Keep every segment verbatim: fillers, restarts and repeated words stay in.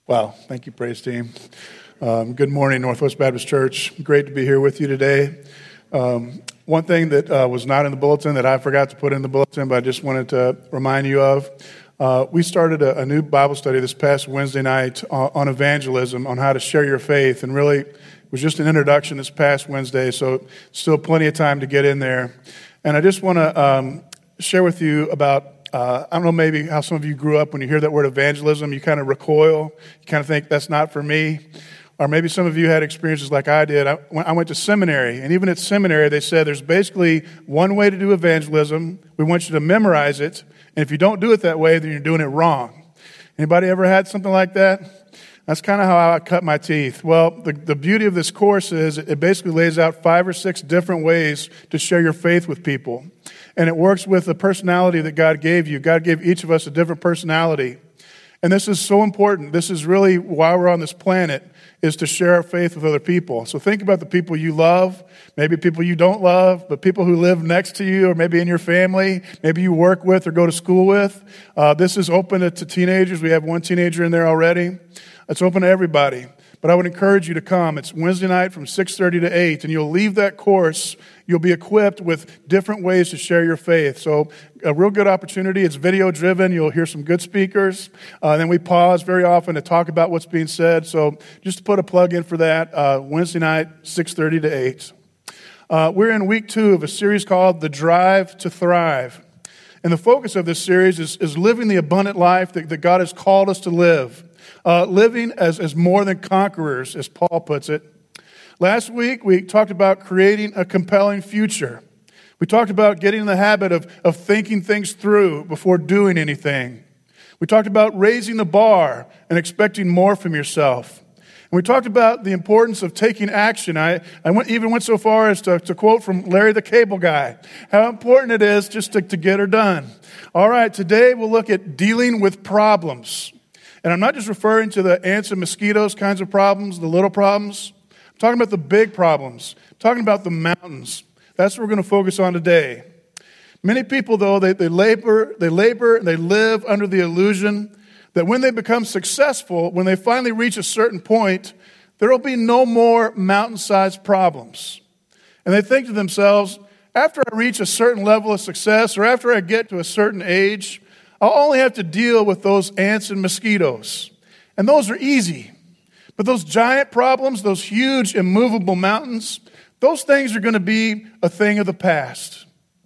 Wow. Thank you, praise team. Um, good morning, Northwest Baptist Church. Great to be here with you today. Um, one thing that uh, was not in the bulletin that I forgot to put in the bulletin, but I just wanted to remind you of, uh, we started a, a new Bible study this past Wednesday night on, on evangelism, on how to share your faith, and really it was just an introduction this past Wednesday, so still plenty of time to get in there. And I just want to um, share with you about Uh, I don't know maybe how some of you grew up. When you hear that word evangelism, you kind of recoil. You kind of think, that's not for me. Or maybe some of you had experiences like I did. I, when I went to seminary, and even at seminary, they said there's basically one way to do evangelism. We want you to memorize it, and if you don't do it that way, then you're doing it wrong. Anybody ever had something like that? That's kind of how I cut my teeth. Well, the, the beauty of this course is it basically lays out five or six different ways to share your faith with people. And it works with the personality that God gave you. God gave each of us a different personality. And this is so important. This is really why we're on this planet, is to share our faith with other people. So think about the people you love, maybe people you don't love, but people who live next to you or maybe in your family, maybe you work with or go to school with. Uh, this is open to, to teenagers. We have one teenager in there already. It's open to everybody. But I would encourage you to come. It's Wednesday night from six thirty to eight, and you'll leave that course. You'll be equipped with different ways to share your faith. So a real good opportunity. It's video-driven. You'll hear some good speakers. Uh, and then we pause very often to talk about what's being said. So just to put a plug in for that, uh, Wednesday night, six thirty to eight. Uh, we're in week two of a series called The Drive to Thrive. And the focus of this series is, is living the abundant life that, that God has called us to live. Uh, living as, as more than conquerors, as Paul puts it. Last week, we talked about creating a compelling future. We talked about getting in the habit of, of thinking things through before doing anything. We talked about raising the bar and expecting more from yourself. And we talked about the importance of taking action. I, I went, even went so far as to, to quote from Larry the Cable Guy, how important it is just to, to get her done. All right, today we'll look at dealing with problems. And I'm not just referring to the ants and mosquitoes kinds of problems, the little problems. I'm talking about the big problems. I'm talking about the mountains. That's what we're going to focus on today. Many people, though, they, they labor, they labor, and they live under the illusion that when they become successful, when they finally reach a certain point, there will be no more mountain-sized problems. And they think to themselves, after I reach a certain level of success, or after I get to a certain age, I'll only have to deal with those ants and mosquitoes. And those are easy. But those giant problems, those huge immovable mountains, those things are going to be a thing of the past.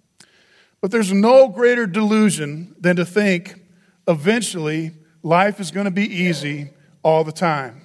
But there's no greater delusion than to think eventually life is going to be easy all the time.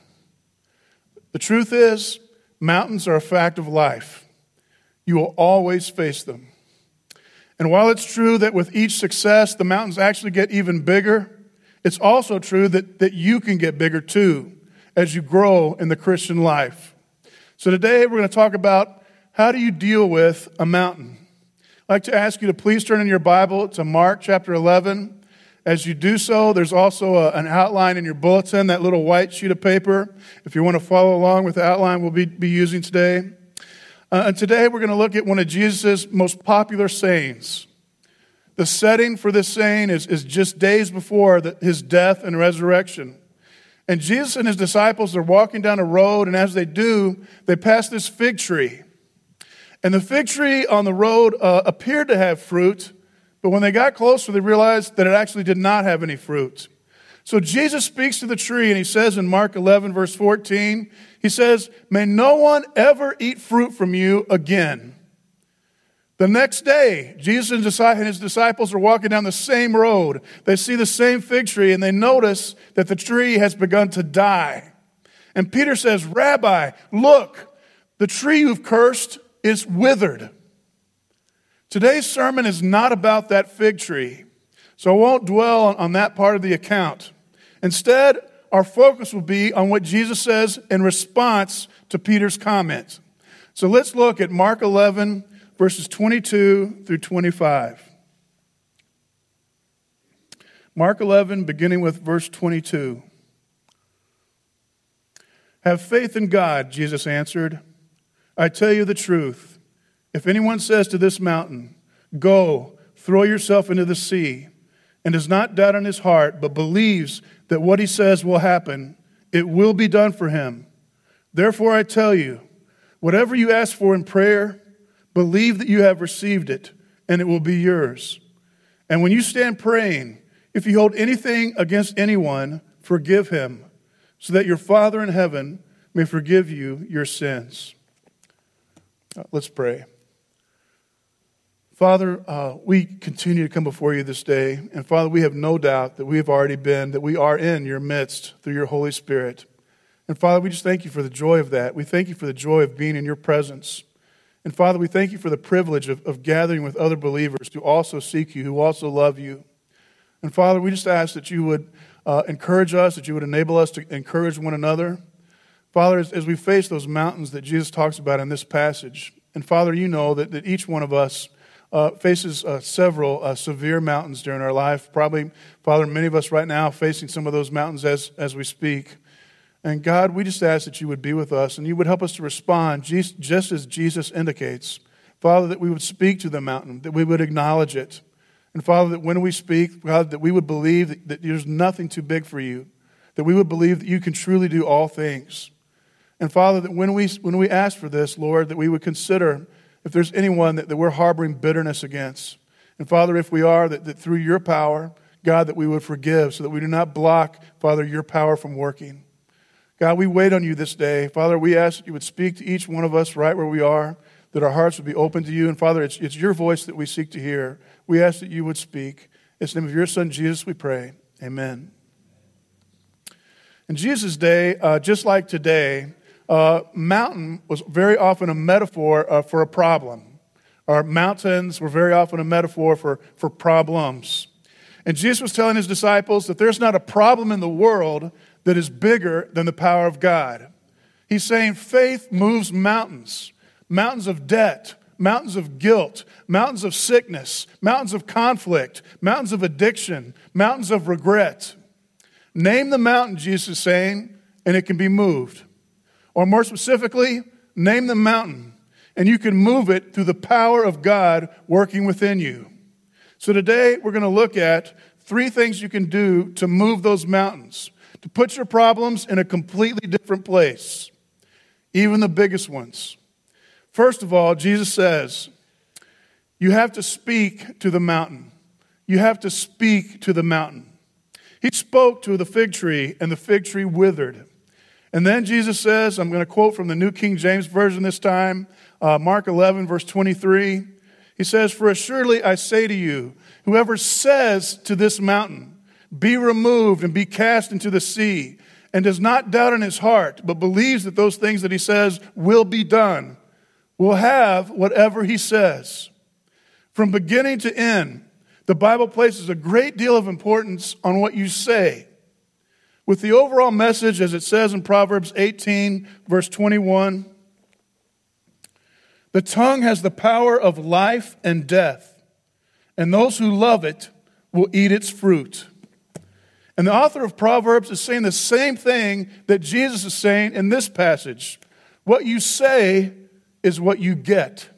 The truth is, mountains are a fact of life. You will always face them. And while it's true that with each success, the mountains actually get even bigger, it's also true that, that you can get bigger too as you grow in the Christian life. So today we're going to talk about how do you deal with a mountain. I'd like to ask you to please turn in your Bible to Mark chapter eleven. As you do so, there's also a, an outline in your bulletin, that little white sheet of paper. If you want to follow along with the outline we'll be, be using today. Uh, and today we're going to look at one of Jesus' most popular sayings. The setting for this saying is, is just days before the, his death and resurrection. And Jesus and his disciples are walking down a road, and as they do, they pass this fig tree. And the fig tree on the road uh, appeared to have fruit, but when they got closer, they realized that it actually did not have any fruit. So Jesus speaks to the tree, and he says in Mark eleven, verse fourteen, he says, "May no one ever eat fruit from you again." The next day, Jesus and his disciples are walking down the same road. They see the same fig tree, and they notice that the tree has begun to die. And Peter says, "Rabbi, look, the tree you've cursed is withered." Today's sermon is not about that fig tree, so I won't dwell on, on that part of the account. Instead, our focus will be on what Jesus says in response to Peter's comment. So let's look at Mark eleven, verses twenty-two through twenty-five. Mark eleven, beginning with verse twenty-two. "Have faith in God," Jesus answered. "I tell you the truth. If anyone says to this mountain, 'Go, throw yourself into the sea,' and does not doubt in his heart, but believes that what he says will happen, it will be done for him. Therefore I tell you, whatever you ask for in prayer, believe that you have received it, and it will be yours. And when you stand praying, if you hold anything against anyone, forgive him, so that your Father in heaven may forgive you your sins. Uh, let's pray. Father, uh, we continue to come before you this day. And Father, we have no doubt that we have already been, that we are in your midst through your Holy Spirit. And Father, we just thank you for the joy of that. We thank you for the joy of being in your presence. And Father, we thank you for the privilege of, of gathering with other believers who also seek you, who also love you. And Father, we just ask that you would uh, encourage us, that you would enable us to encourage one another. Father, as, as we face those mountains that Jesus talks about in this passage, and Father, you know that, that each one of us Uh, faces uh, several uh, severe mountains during our life. Probably, Father, many of us right now facing some of those mountains as, as we speak. And God, we just ask that you would be with us and you would help us to respond just, just as Jesus indicates. Father, that we would speak to the mountain, that we would acknowledge it. And Father, that when we speak, God, that we would believe that, that there's nothing too big for you, that we would believe that you can truly do all things. And Father, that when we, when we ask for this, Lord, that we would consider if there's anyone that, that we're harboring bitterness against. And Father, if we are, that, that through your power, God, that we would forgive so that we do not block, Father, your power from working. God, we wait on you this day. Father, we ask that you would speak to each one of us right where we are, that our hearts would be open to you. And Father, it's, it's your voice that we seek to hear. We ask that you would speak. In the name of your Son, Jesus, we pray. Amen. In Jesus' day, uh, just like today, Uh, mountain was very often a metaphor uh, for a problem. Or mountains were very often a metaphor for, for problems. And Jesus was telling his disciples that there's not a problem in the world that is bigger than the power of God. He's saying faith moves mountains. Mountains of debt, mountains of guilt, mountains of sickness, mountains of conflict, mountains of addiction, mountains of regret. Name the mountain, Jesus is saying, and it can be moved. Or more specifically, name the mountain, and you can move it through the power of God working within you. So today, we're going to look at three things you can do to move those mountains, to put your problems in a completely different place, even the biggest ones. First of all, Jesus says, you have to speak to the mountain. You have to speak to the mountain. He spoke to the fig tree, and the fig tree withered. And then Jesus says, I'm going to quote from the New King James Version this time, uh, Mark eleven, verse twenty-three. He says, for assuredly I say to you, whoever says to this mountain, be removed and be cast into the sea, and does not doubt in his heart, but believes that those things that he says will be done, will have whatever he says. From beginning to end, the Bible places a great deal of importance on what you say. With the overall message, as it says in Proverbs eighteen, verse twenty-one, the tongue has the power of life and death, and those who love it will eat its fruit. And the author of Proverbs is saying the same thing that Jesus is saying in this passage. What you say is what you get.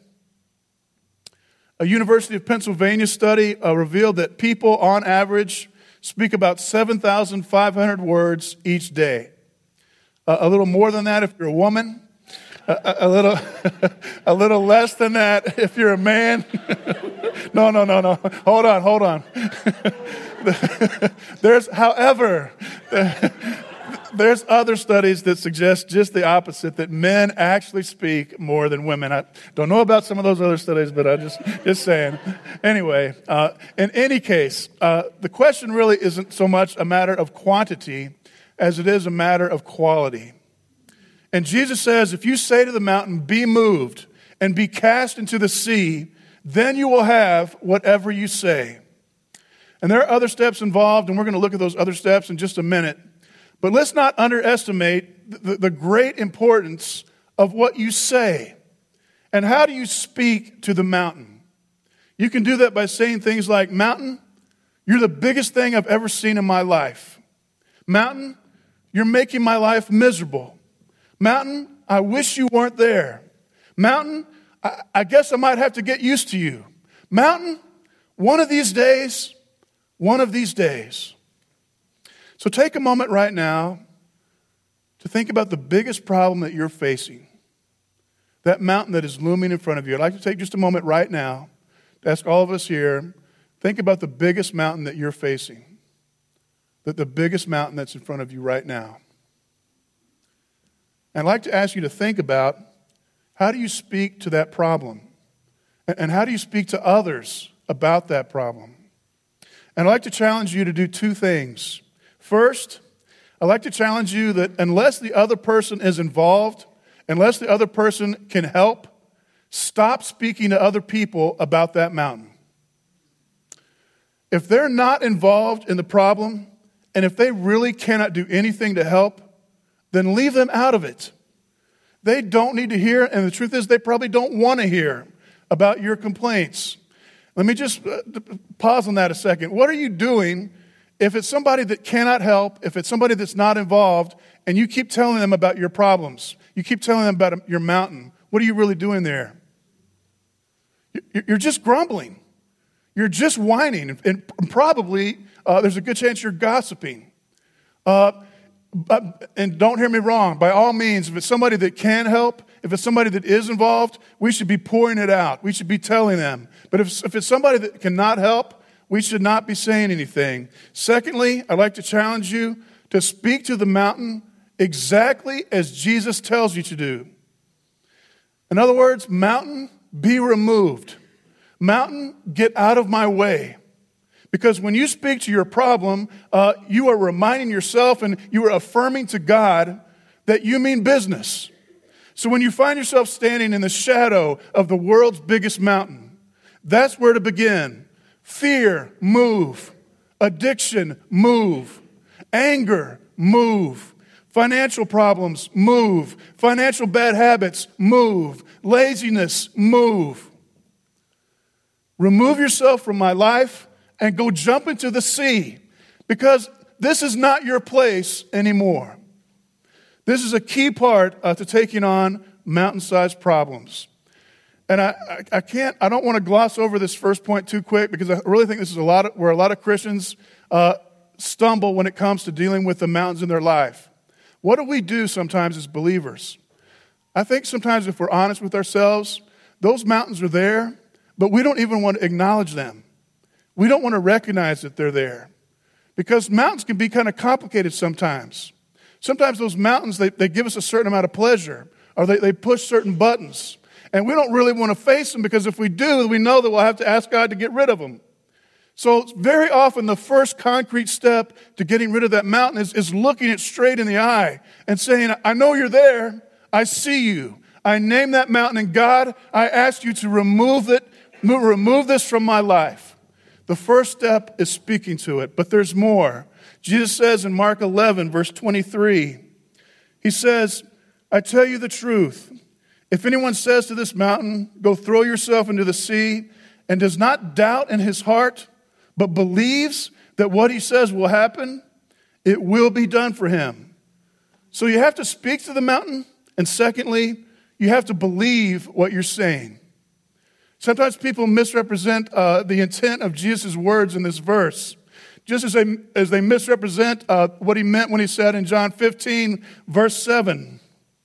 A University of Pennsylvania study uh, revealed that people, on average, speak about seven thousand five hundred words each day. Uh, a little more than that if you're a woman. A, a, little, a little less than that if you're a man. no, no, no, no. Hold on, hold on. There's, however, there's other studies that suggest just the opposite, that men actually speak more than women. I don't know about some of those other studies, but I'm just, just saying. Anyway, uh, in any case, uh, the question really isn't so much a matter of quantity as it is a matter of quality. And Jesus says, if you say to the mountain, be moved and be cast into the sea, then you will have whatever you say. And there are other steps involved, and we're going to look at those other steps in just a minute. But let's not underestimate the, the great importance of what you say. And how do you speak to the mountain? You can do that by saying things like, mountain, you're the biggest thing I've ever seen in my life. Mountain, you're making my life miserable. Mountain, I wish you weren't there. Mountain, I, I guess I might have to get used to you. Mountain, one of these days, one of these days. So take a moment right now to think about the biggest problem that you're facing, that mountain that is looming in front of you. I'd like to take just a moment right now to ask all of us here, think about the biggest mountain that you're facing, that the biggest mountain that's in front of you right now. And I'd like to ask you to think about, how do you speak to that problem? And how do you speak to others about that problem? And I'd like to challenge you to do two things. First, I'd like to challenge you that unless the other person is involved, unless the other person can help, stop speaking to other people about that mountain. If they're not involved in the problem, and if they really cannot do anything to help, then leave them out of it. They don't need to hear, and the truth is they probably don't want to hear about your complaints. Let me just uh, pause on that a second. What are you doing if it's somebody that cannot help, if it's somebody that's not involved, and you keep telling them about your problems? You keep telling them about your mountain. What are you really doing there? You're just grumbling. You're just whining, and probably uh, there's a good chance you're gossiping. Uh, But, and don't hear me wrong, by all means, if it's somebody that can help, if it's somebody that is involved, we should be pouring it out. We should be telling them. But if, if it's somebody that cannot help, we should not be saying anything. Secondly, I'd like to challenge you to speak to the mountain exactly as Jesus tells you to do. In other words, mountain, be removed. Mountain, get out of my way. Because when you speak to your problem, uh, you are reminding yourself and you are affirming to God that you mean business. So when you find yourself standing in the shadow of the world's biggest mountain, that's where to begin. Fear, move. Addiction, move. Anger, move. Financial problems, move. Financial bad habits, move. Laziness, move. Remove yourself from my life and go jump into the sea, because this is not your place anymore. This is a key part uh, to taking on mountain-sized problems. And I, I, I can't, I don't want to gloss over this first point too quick, because I really think this is a lot of, where a lot of Christians uh, stumble when it comes to dealing with the mountains in their life. What do we do sometimes as believers? I think sometimes if we're honest with ourselves, those mountains are there, but we don't even want to acknowledge them. We don't want to recognize that they're there, because mountains can be kind of complicated sometimes. Sometimes those mountains, they, they give us a certain amount of pleasure, or they, they push certain buttons. And we don't really want to face them, because if we do, we know that we'll have to ask God to get rid of them. So very often the first concrete step to getting rid of that mountain is, is looking it straight in the eye and saying, I know you're there. I see you. I name that mountain, and God, I ask you to remove it, remove this from my life. The first step is speaking to it, but there's more. Jesus says in Mark eleven, verse twenty-three, he says, I tell you the truth. If anyone says to this mountain, go throw yourself into the sea, and does not doubt in his heart, but believes that what he says will happen, it will be done for him. So you have to speak to the mountain, and secondly, you have to believe what you're saying. Sometimes people misrepresent uh, the intent of Jesus' words in this verse, just as they, as they misrepresent uh, what he meant when he said in John fifteen, verse seven.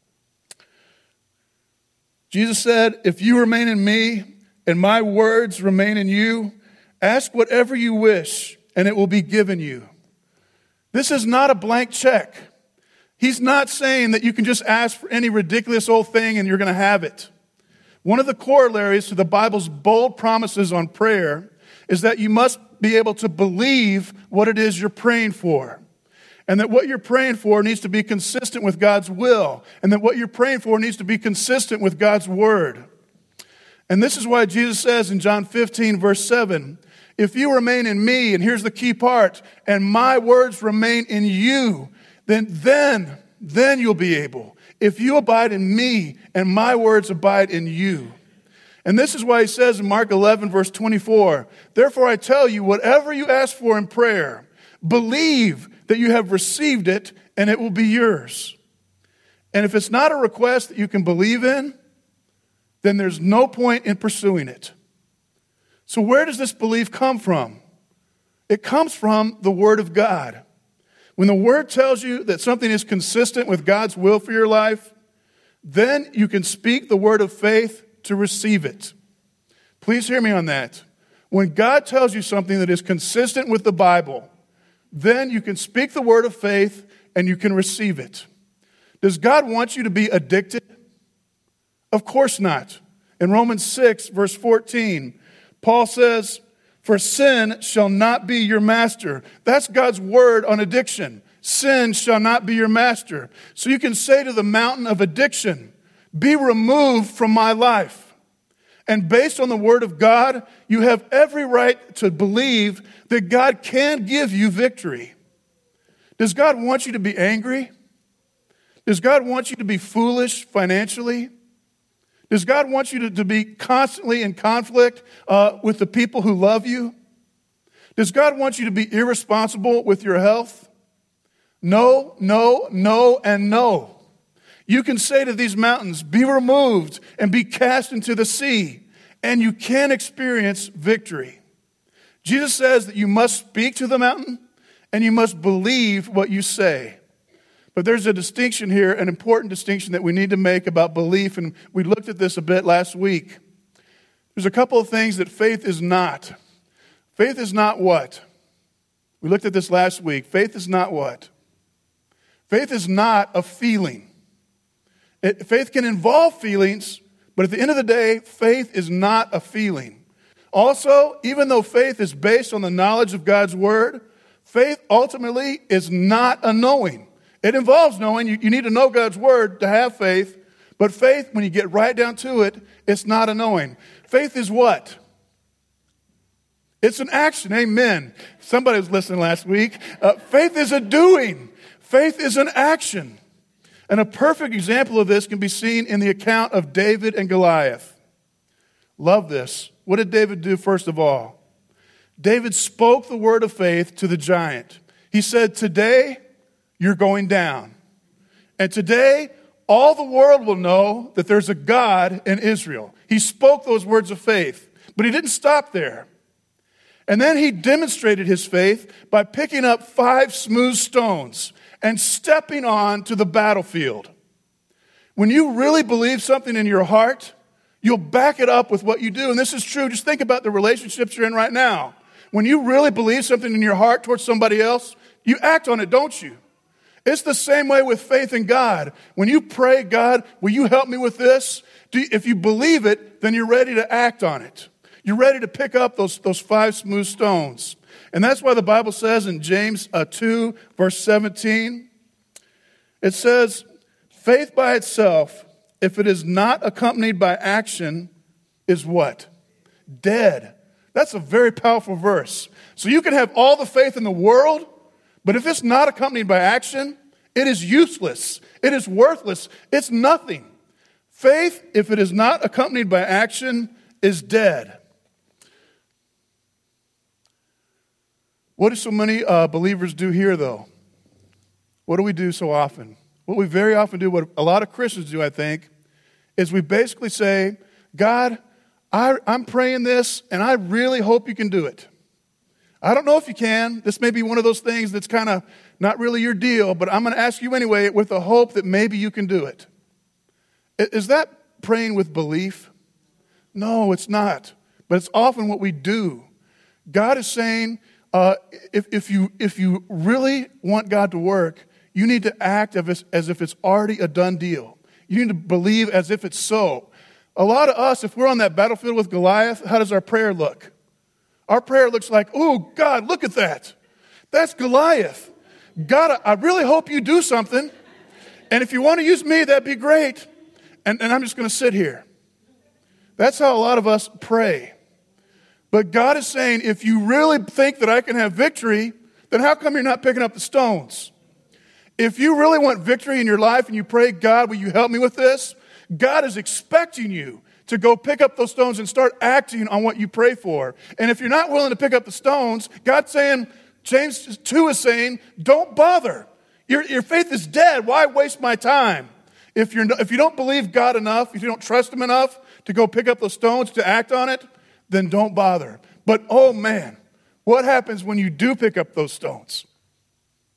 Jesus said, if you remain in me and my words remain in you, ask whatever you wish and it will be given you. This is not a blank check. He's not saying that you can just ask for any ridiculous old thing and you're going to have it. One of the corollaries to the Bible's bold promises on prayer is that you must be able to believe what it is you're praying for. And that what you're praying for needs to be consistent with God's will. And that what you're praying for needs to be consistent with God's word. And this is why Jesus says in John fifteen, verse seven, if you remain in me, and here's the key part, and my words remain in you, then, then, then you'll be able. If you abide in me and my words abide in you. And this is why he says in Mark eleven, verse twenty-four, therefore I tell you, whatever you ask for in prayer, believe that you have received it and it will be yours. And if it's not a request that you can believe in, then there's no point in pursuing it. So where does this belief come from? It comes from the Word of God. When the Word tells you that something is consistent with God's will for your life, then you can speak the word of faith to receive it. Please hear me on that. When God tells you something that is consistent with the Bible, then you can speak the word of faith and you can receive it. Does God want you to be addicted? Of course not. In Romans six, verse fourteen, Paul says, "For sin shall not be your master." That's God's word on addiction. Sin shall not be your master. So you can say to the mountain of addiction, "Be removed from my life." And based on the word of God, you have every right to believe that God can give you victory. Does God want you to be angry? Does God want you to be foolish financially? Does God want you to, to be constantly in conflict uh, with the people who love you? Does God want you to be irresponsible with your health? No, no, no, and no. You can say to these mountains, "Be removed and be cast into the sea," and you can experience victory. Jesus says that you must speak to the mountain and you must believe what you say. But there's a distinction here, an important distinction that we need to make about belief, and we looked at this a bit last week. There's a couple of things that faith is not. Faith is not what? We looked at this last week. Faith is not what? Faith is not a feeling. It, faith can involve feelings, but at the end of the day, faith is not a feeling. Also, even though faith is based on the knowledge of God's word, faith ultimately is not a knowing. It involves knowing. You, you need to know God's word to have faith. But faith, when you get right down to it, it's not a knowing. Faith is what? It's an action. Amen. Somebody was listening last week. Uh, faith is a doing. Faith is an action. And a perfect example of this can be seen in the account of David and Goliath. Love this. What did David do first of all? David spoke the word of faith to the giant. He said, "Today, you're going down. And today, all the world will know that there's a God in Israel." He spoke those words of faith, but he didn't stop there. And then he demonstrated his faith by picking up five smooth stones and stepping on to the battlefield. When you really believe something in your heart, you'll back it up with what you do. And this is true. Just think about the relationships you're in right now. When you really believe something in your heart towards somebody else, you act on it, don't you? It's the same way with faith in God. When you pray, "God, will you help me with this?" Do you, if you believe it, then you're ready to act on it. You're ready to pick up those, those five smooth stones. And that's why the Bible says in James uh, two, verse seventeen, it says, "Faith by itself, if it is not accompanied by action, is what? Dead." That's a very powerful verse. So you can have all the faith in the world, but if it's not accompanied by action, it is useless. It is worthless. It's nothing. Faith, if it is not accompanied by action, is dead. What do so many uh, believers do here, though? What do we do so often? What we very often do, what a lot of Christians do, I think, is we basically say, "God, I, I'm praying this, and I really hope you can do it. I don't know if you can. This may be one of those things that's kind of not really your deal, but I'm going to ask you anyway with the hope that maybe you can do it." Is that praying with belief? No, it's not. But it's often what we do. God is saying, uh, if, if, you, if you really want God to work, you need to act as if, as if it's already a done deal. You need to believe as if it's so. A lot of us, if we're on that battlefield with Goliath, how does our prayer look? Our prayer looks like, "Oh, God, look at that. That's Goliath. God, I really hope you do something. And if you want to use me, that'd be great. And, and I'm just going to sit here." That's how a lot of us pray. But God is saying, if you really think that I can have victory, then how come you're not picking up the stones? If you really want victory in your life and you pray, "God, will you help me with this?" God is expecting you to go pick up those stones and start acting on what you pray for. And if you're not willing to pick up the stones, God's saying, James two is saying, don't bother. Your, your faith is dead. Why waste my time? If, you're, if you don't believe God enough, if you don't trust him enough to go pick up those stones to act on it, then don't bother. But oh man, what happens when you do pick up those stones?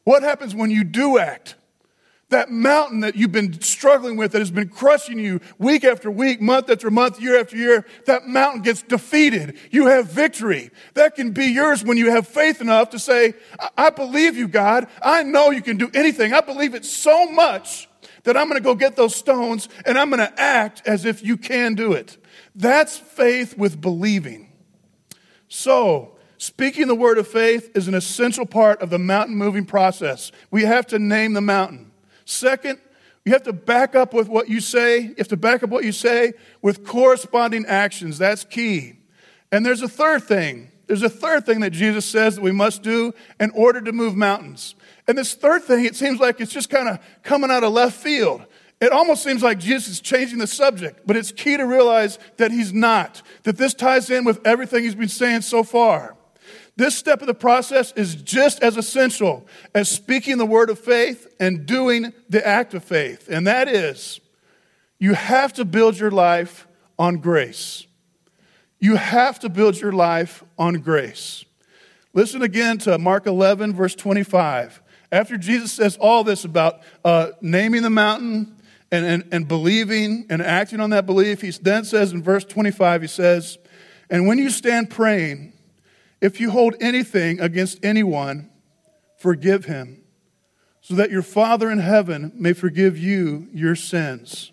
What happens when you do act? That mountain that you've been struggling with, that has been crushing you week after week, month after month, year after year, that mountain gets defeated. You have victory. That can be yours when you have faith enough to say, I, I believe you, God. I know you can do anything. I believe it so much that I'm going to go get those stones and I'm going to act as if you can do it. That's faith with believing. So, speaking the word of faith is an essential part of the mountain moving process. We have to name the mountain. Second, you have to back up with what you say. You have to back up what you say with corresponding actions. That's key. And there's a third thing. There's a third thing that Jesus says that we must do in order to move mountains. And this third thing, it seems like it's just kind of coming out of left field. It almost seems like Jesus is changing the subject, but it's key to realize that he's not, that this ties in with everything he's been saying so far. This step of the process is just as essential as speaking the word of faith and doing the act of faith. And that is, you have to build your life on grace. You have to build your life on grace. Listen again to Mark eleven, verse twenty-five. After Jesus says all this about uh, naming the mountain and, and, and believing and acting on that belief, he then says in verse twenty-five, he says, and when you stand praying, if you hold anything against anyone, forgive him, so that your Father in heaven may forgive you your sins.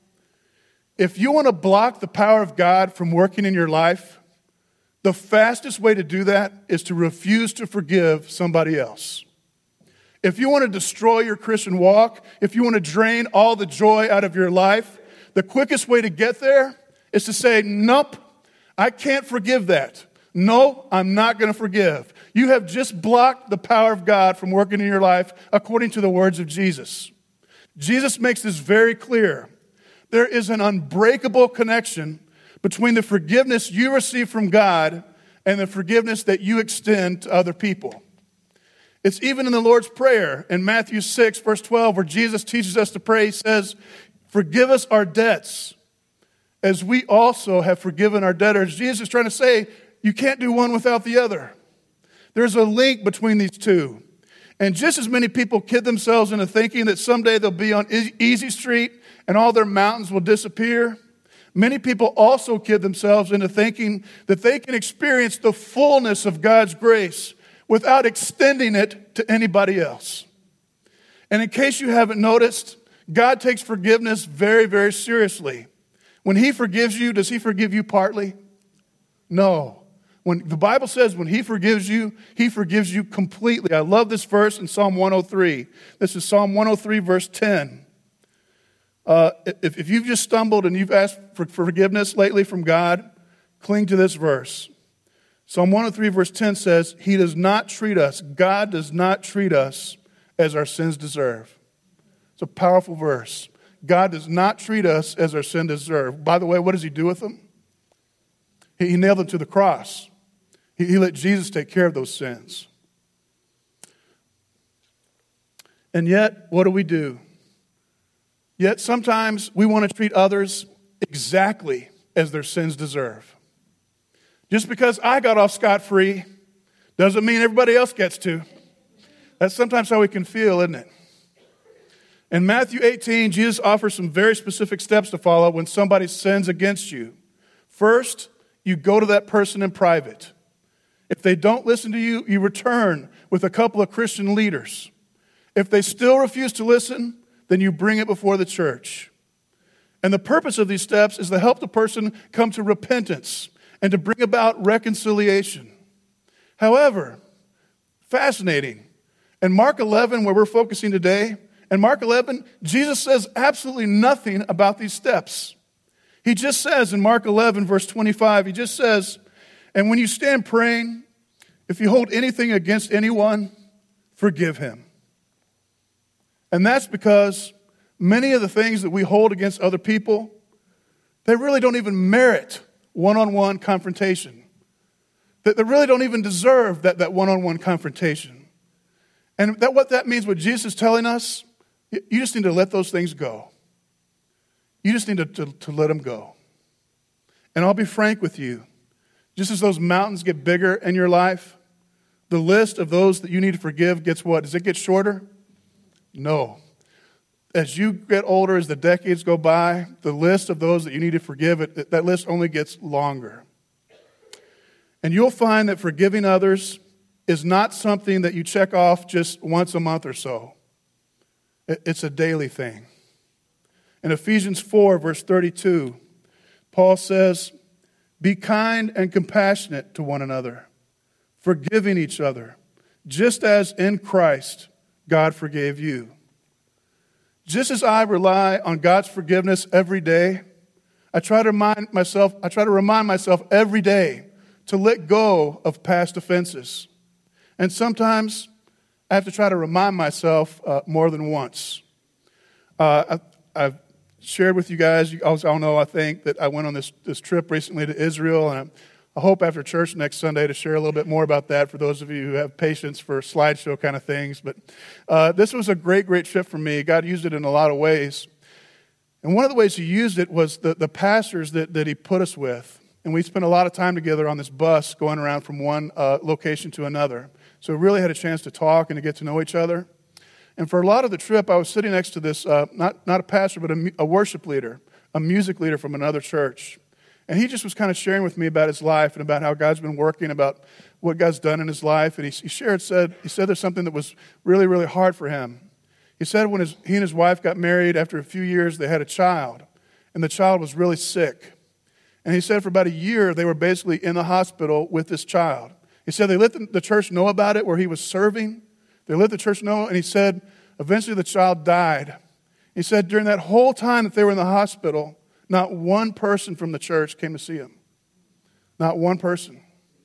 If you want to block the power of God from working in your life, the fastest way to do that is to refuse to forgive somebody else. If you want to destroy your Christian walk, if you want to drain all the joy out of your life, the quickest way to get there is to say, nope, I can't forgive that. No, I'm not going to forgive. You have just blocked the power of God from working in your life according to the words of Jesus. Jesus makes this very clear. There is an unbreakable connection between the forgiveness you receive from God and the forgiveness that you extend to other people. It's even in the Lord's Prayer in Matthew six, verse twelve, where Jesus teaches us to pray. He says, forgive us our debts as we also have forgiven our debtors. Jesus is trying to say, you can't do one without the other. There's a link between these two. And just as many people kid themselves into thinking that someday they'll be on Easy Street and all their mountains will disappear, many people also kid themselves into thinking that they can experience the fullness of God's grace without extending it to anybody else. And in case you haven't noticed, God takes forgiveness very, very seriously. When he forgives you, does he forgive you partly? No. When the Bible says when he forgives you, he forgives you completely. I love this verse in Psalm one oh three. This is Psalm one oh three, verse ten. Uh, if, if you've just stumbled and you've asked for forgiveness lately from God, cling to this verse. Psalm one oh three, verse ten says, he does not treat us, God does not treat us as our sins deserve. It's a powerful verse. God does not treat us as our sin deserve. By the way, what does he do with them? He, he nailed them to the cross. He, he let Jesus take care of those sins. And yet, what do we do? Yet sometimes we want to treat others exactly as their sins deserve. Just because I got off scot-free doesn't mean everybody else gets to. That's sometimes how we can feel, isn't it? In Matthew eighteen, Jesus offers some very specific steps to follow when somebody sins against you. First, you go to that person in private. If they don't listen to you, you return with a couple of Christian leaders. If they still refuse to listen, then you bring it before the church. And the purpose of these steps is to help the person come to repentance and to bring about reconciliation. However, fascinating, in Mark eleven, where we're focusing today, in Mark eleven, Jesus says absolutely nothing about these steps. He just says in Mark eleven, verse twenty-five, he just says, and when you stand praying, if you hold anything against anyone, forgive him. And that's because many of the things that we hold against other people, they really don't even merit one-on-one confrontation. That they really don't even deserve that, that one-on-one confrontation. And that what that means, what Jesus is telling us, you just need to let those things go. You just need to, to, to let them go. And I'll be frank with you. Just as those mountains get bigger in your life, the list of those that you need to forgive gets what? Does it get shorter? No. As you get older, as the decades go by, the list of those that you need to forgive, it, that list only gets longer. And you'll find that forgiving others is not something that you check off just once a month or so. It's a daily thing. In Ephesians four, verse thirty-two, Paul says, "Be kind and compassionate to one another, forgiving each other, just as in Christ God forgave you." Just as I rely on God's forgiveness every day, I try to remind myself, I try to remind myself every day to let go of past offenses. And sometimes I have to try to remind myself uh, more than once. Uh, I, I've shared with you guys, you all know, I think, that I went on this, this trip recently to Israel, and I, I hope after church next Sunday to share a little bit more about that for those of you who have patience for slideshow kind of things. But uh, this was a great, great trip for me. God used it in a lot of ways. And one of the ways He used it was the, the pastors that, that He put us with. And we spent a lot of time together on this bus going around from one uh, location to another. So we really had a chance to talk and to get to know each other. And for a lot of the trip, I was sitting next to this, uh, not, not a pastor, but a, a worship leader, a music leader from another church. And he just was kind of sharing with me about his life and about how God's been working, about what God's done in his life. And he, he shared, said, he said there's something that was really, really hard for him. He said when his, he and his wife got married, after a few years, they had a child. And the child was really sick. And he said for about a year, they were basically in the hospital with this child. He said they let the, the church know about it where he was serving. They let the church know, and he said eventually the child died. He said during that whole time that they were in the hospital, not one person from the church came to see him. Not one person.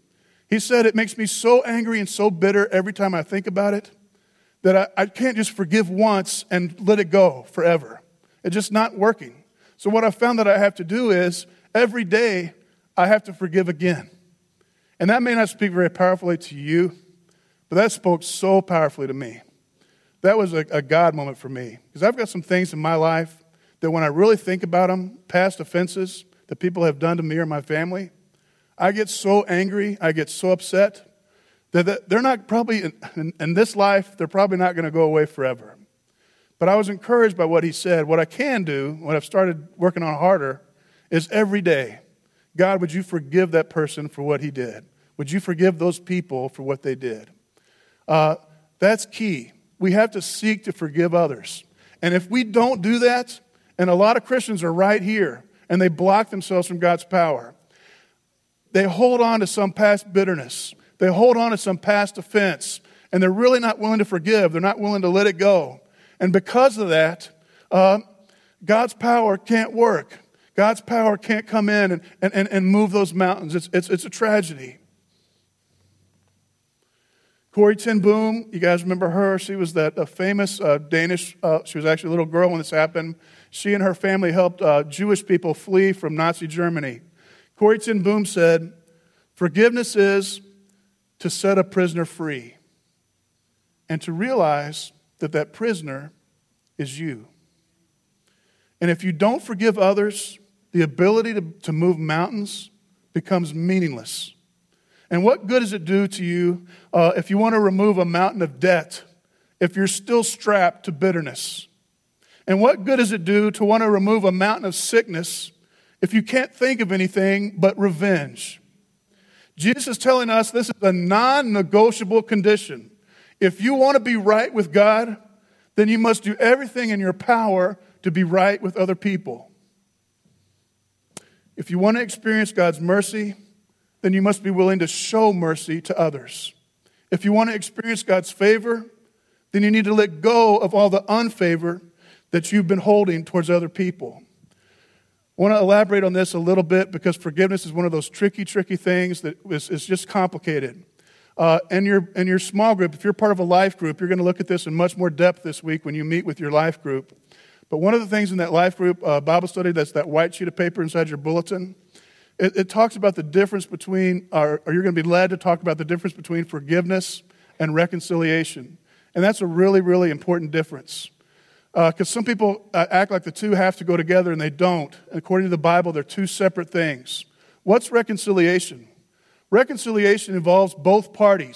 He said it makes me so angry and so bitter every time I think about it that I, I can't just forgive once and let it go forever. It's just not working. So what I found that I have to do is every day I have to forgive again. And that may not speak very powerfully to you, but that spoke so powerfully to me. That was a, a God moment for me. Because I've got some things in my life that when I really think about them, past offenses that people have done to me or my family, I get so angry, I get so upset, that they're not probably, in, in, in this life, they're probably not going to go away forever. But I was encouraged by what he said. What I can do, what I've started working on harder, is every day, God, would you forgive that person for what he did? Would you forgive those people for what they did? Uh, that's key. We have to seek to forgive others. And if we don't do that, and a lot of Christians are right here, and they block themselves from God's power, they hold on to some past bitterness. They hold on to some past offense, and they're really not willing to forgive. They're not willing to let it go. And because of that, uh, God's power can't work. God's power can't come in and, and, and move those mountains. It's, it's, it's a tragedy. Corrie ten Boom, you guys remember her? She was that a famous uh, Danish, uh, she was actually a little girl when this happened. She and her family helped uh, Jewish people flee from Nazi Germany. Corrie ten Boom said, "Forgiveness is to set a prisoner free and to realize that that prisoner is you. And if you don't forgive others, the ability to, to move mountains becomes meaningless. And what good does it do to you uh, if you want to remove a mountain of debt, if you're still strapped to bitterness? And what good does it do to want to remove a mountain of sickness if you can't think of anything but revenge? Jesus is telling us this is a non-negotiable condition. If you want to be right with God, then you must do everything in your power to be right with other people. If you want to experience God's mercy, then you must be willing to show mercy to others. If you want to experience God's favor, then you need to let go of all the unfavor that you've been holding towards other people. I want to elaborate on this a little bit because forgiveness is one of those tricky, tricky things that is, is just complicated. Uh, and your, and your small group, if you're part of a life group, you're going to look at this in much more depth this week when you meet with your life group. But one of the things in that life group uh, Bible study, that's that white sheet of paper inside your bulletin, it, it talks about the difference between, or, or you're going to be led to talk about the difference between forgiveness and reconciliation. And that's a really, really important difference. Because uh, some people uh, act like the two have to go together, and they don't. According to the Bible, they're two separate things. What's reconciliation? Reconciliation involves both parties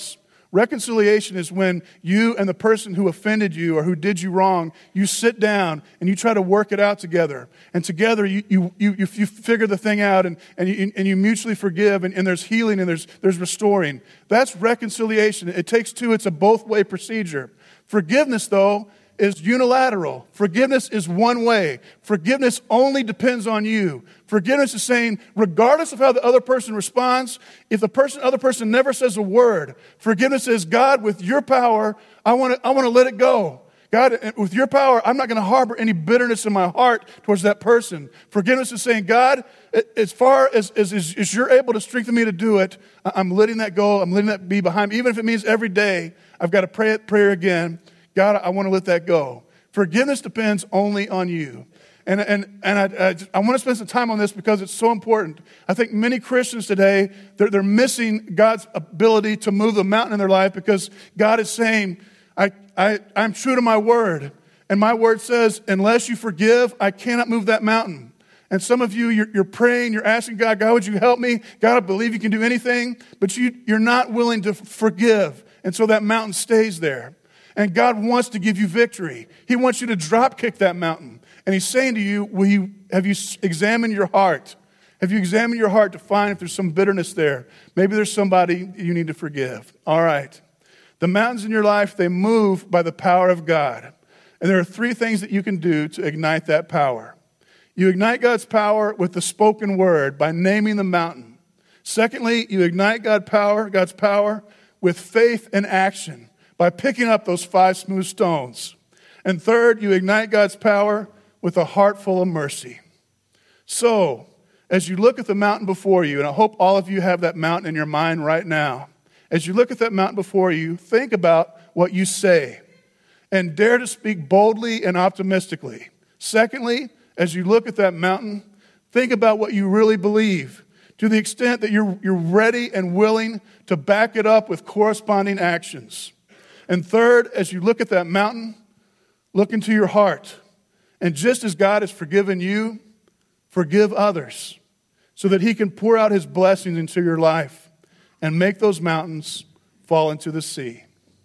Reconciliation is when you and the person who offended you or who did you wrong, you sit down and you try to work it out together. And together you you you, you figure the thing out and, and, you, and you mutually forgive and, and there's healing and there's, there's restoring. That's reconciliation. It takes two. It's a both-way procedure. Forgiveness, though, is unilateral. Forgiveness is one way. Forgiveness only depends on you. Forgiveness is saying, regardless of how the other person responds, if the person, other person never says a word, forgiveness is, God, with your power, I want to, I want to let it go. God, with your power, I'm not going to harbor any bitterness in my heart towards that person. Forgiveness is saying, God, as far as, as, as you're able to strengthen me to do it, I'm letting that go. I'm letting that be behind me. Even if it means every day I've got to pray it, prayer again. God, I want to let that go. Forgiveness depends only on you. And, and, and I, I, I want to spend some time on this because it's so important. I think many Christians today, they're, they're missing God's ability to move the mountain in their life because God is saying, I, I, I'm true to my word. And my word says, unless you forgive, I cannot move that mountain. And some of you, you're, you're praying, you're asking God, God, would you help me? God, I believe you can do anything. But you, you're not willing to forgive. And so that mountain stays there. And God wants to give you victory. He wants you to drop kick that mountain. And he's saying to you, will you, have you examined your heart? Have you examined your heart to find if there's some bitterness there? Maybe there's somebody you need to forgive. All right. The mountains in your life, they move by the power of God. And there are three things that you can do to ignite that power. You ignite God's power with the spoken word by naming the mountain. Secondly, you ignite God's power, God's power with faith and action, by picking up those five smooth stones. And third, you ignite God's power with a heart full of mercy. So, as you look at the mountain before you, and I hope all of you have that mountain in your mind right now, as you look at that mountain before you, think about what you say and dare to speak boldly and optimistically. Secondly, as you look at that mountain, think about what you really believe to the extent that you're, you're ready and willing to back it up with corresponding actions. And third, as you look at that mountain, look into your heart. And just as God has forgiven you, forgive others so that he can pour out his blessings into your life and make those mountains fall into the sea.